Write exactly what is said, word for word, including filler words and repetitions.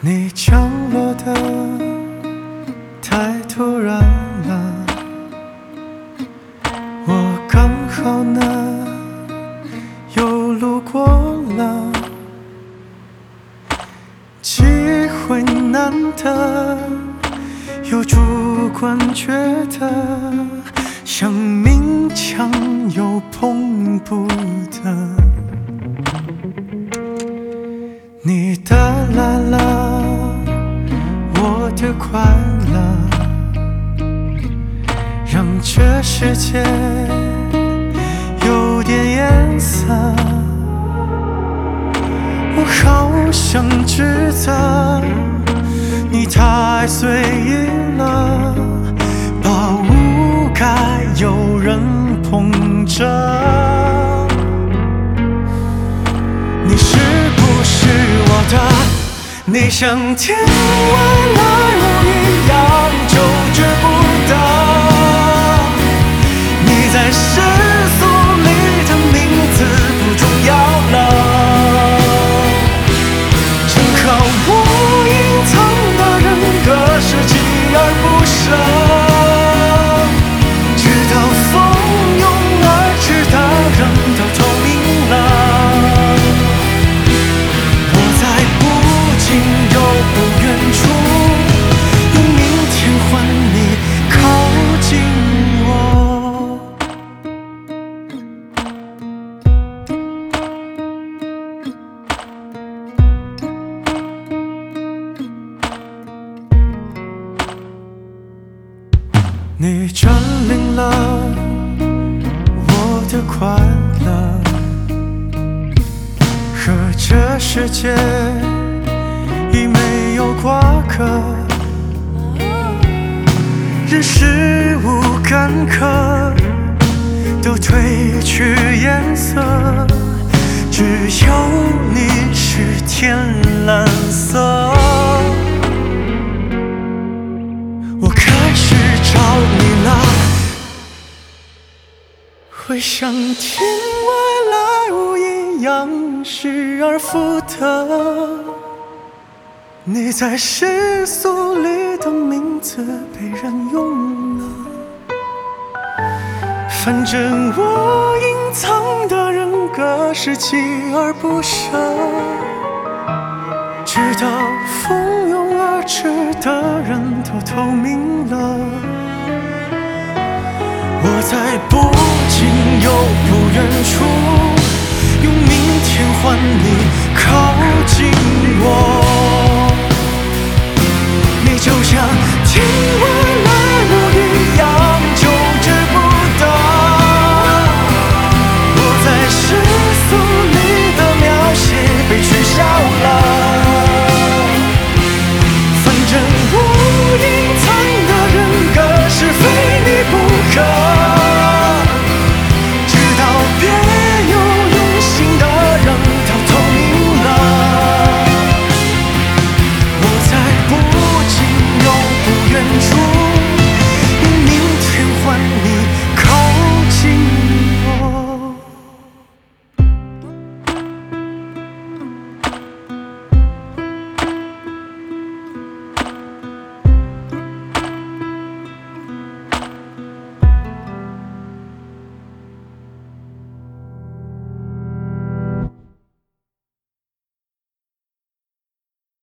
你降落的太突然了，我刚好呢又路过了，机会难得，又主观觉得像勉强又碰不得。你带来了我的快乐，让这世界有点颜色。我好想指责你太随意了，把无该有人捧着。你是不是我的？你像天外来物一样就觉不得，你在世俗里的名字不重要了，正好我隐藏的人格是锲而不舍，直到蜂拥而至的人都透明了。又不远处，用明天换你靠近我。你占领了我的快乐，和这世界已没有瓜葛，人事物干渴都褪去颜色，只有你是天蓝色。我开始找你了，会像天外来物一样失而复得，你在世俗里的名字被人用了，反正我隐藏的人格是锲而不舍，直到蜂拥而至的人都透明了。我在不近又不远处，用明天换